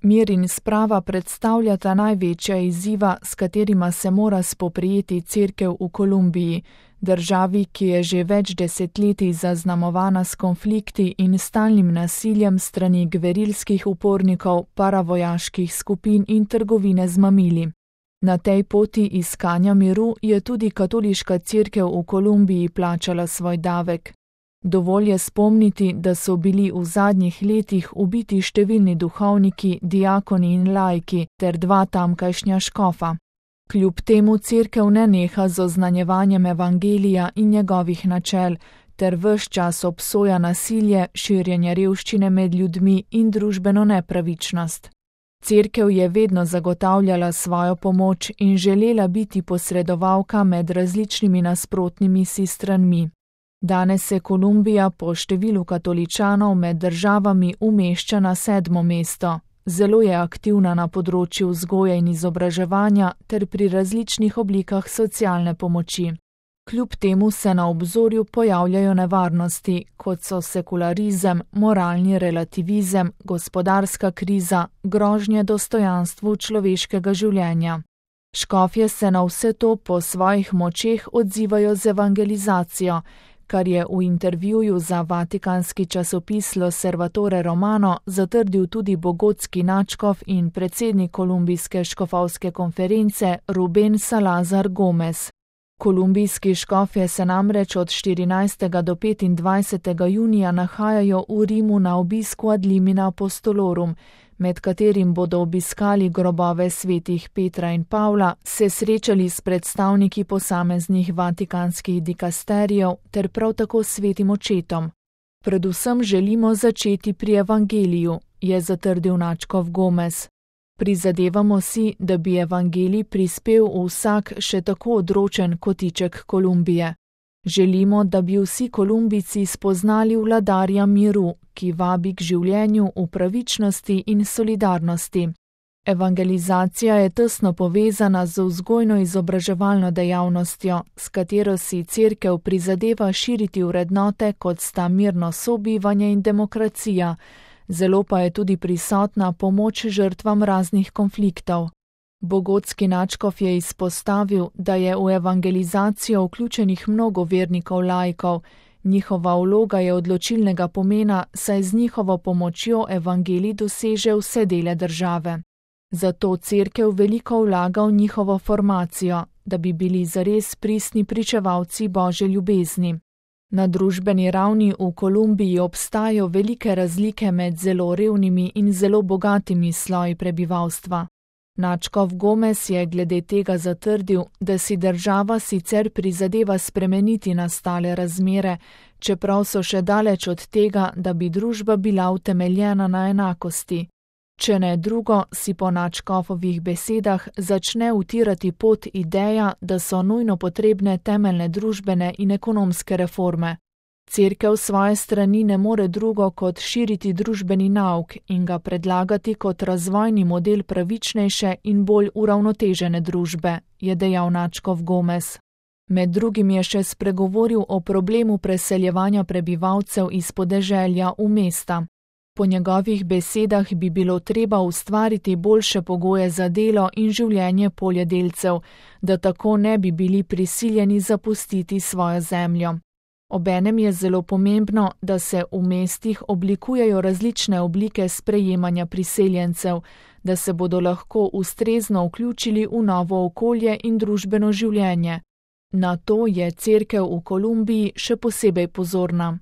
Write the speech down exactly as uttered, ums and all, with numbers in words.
Mir in sprava predstavljata največja izziva, s katerima se mora spoprijeti Cerkev v Kolumbiji, državi, ki je že več desetletij zaznamovana s konflikti in stalnim nasiljem strani gverilskih upornikov, paravojaških skupin in trgovine z mamili. Na tej poti iskanja miru je tudi katoliška cerkev v Kolumbiji plačala svoj davek. Dovolj je spomniti, da so bili v zadnjih letih ubiti številni duhovniki, diakoni in laiki ter dva tamkajšnja škofa. Kljub temu cerkev ne neha z oznanjevanjem evangelija in njegovih načel, ter ves čas obsoja nasilje, širjenje revščine med ljudmi in družbeno nepravičnost. Cerkev je vedno zagotavljala svojo pomoč in želela biti posredovalka med različnimi nasprotnimi si stranmi. Danes se Kolumbija po številu katoličanov med državami umešča na sedmo mesto. Zelo je aktivna na področju vzgoje in izobraževanja ter pri različnih oblikah socialne pomoči. Kljub temu se na obzorju pojavljajo nevarnosti, kot so sekularizem, moralni relativizem, gospodarska kriza, grožnje dostojanstvu človeškega življenja. Škofje se na vse to po svojih močeh odzivajo z evangelizacijo, kar je v intervjuju za vatikanski časopis L'Osservatore Romano zatrdil tudi bogotski nadškof in predsednik kolumbijske škofovske konference Rubén Salazar Gómez. Kolumbijski škofje se namreč od štirinajstega do petindvajsetega junija nahajajo v Rimu na obisku ad limina apostolorum, med katerim bodo obiskali grobove svetih Petra in Pavla, se srečali s predstavniki posameznih vatikanskih dikasterijev ter prav tako svetim očetom. Predvsem želimo začeti pri evangeliju, je zatrdil nadškof Gómez. Prizadevamo si, da bi evangelij prispel v vsak še tako odročen kotiček Kolumbije. Želimo, da bi vsi Kolumbijci spoznali vladarja miru, ki vabi k življenju v pravičnosti in solidarnosti. Evangelizacija je tesno povezana z vzgojno-izobraževalno dejavnostjo, s katero si cerkev prizadeva širiti vrednote, kot sta mirno sobivanje in demokracija, zelo pa je tudi prisotna pomoč žrtvam raznih konfliktov. Bogotski nadškof je izpostavil, da je v evangelizacijo vključenih mnogo vernikov laikov. Njihova vloga je odločilnega pomena, saj z njihovo pomočjo evangelij doseže vse dele države. Zato cerkev veliko vlaga v njihovo formacijo, da bi bili zares pristni pričevalci Božje ljubezni. Na družbeni ravni v Kolumbiji obstajajo velike razlike med zelo revnimi in zelo bogatimi sloji prebivalstva. Nadškof Gómez je glede tega zatrdil, da si država sicer prizadeva spremeniti nastale razmere, čeprav so še daleč od tega, da bi družba bila utemeljena na enakosti. Če ne drugo, si po nadškofovih besedah začne utirati pot ideja, da so nujno potrebne temeljne družbene in ekonomske reforme. Cerkev svoje strani ne more drugo kot širiti družbeni nauk in ga predlagati kot razvojni model pravičnejše in bolj uravnotežene družbe, je dejal nadškof Gómez. Med drugim je še spregovoril o problemu preseljevanja prebivalcev iz podeželja v mesta. Po njegovih besedah bi bilo treba ustvariti boljše pogoje za delo in življenje poljedelcev, da tako ne bi bili prisiljeni zapustiti svojo zemljo. Obenem je zelo pomembno, da se v mestih oblikujejo različne oblike sprejemanja priseljencev, da se bodo lahko ustrezno vključili v novo okolje in družbeno življenje. Na to je cerkev v Kolumbiji še posebej pozorna.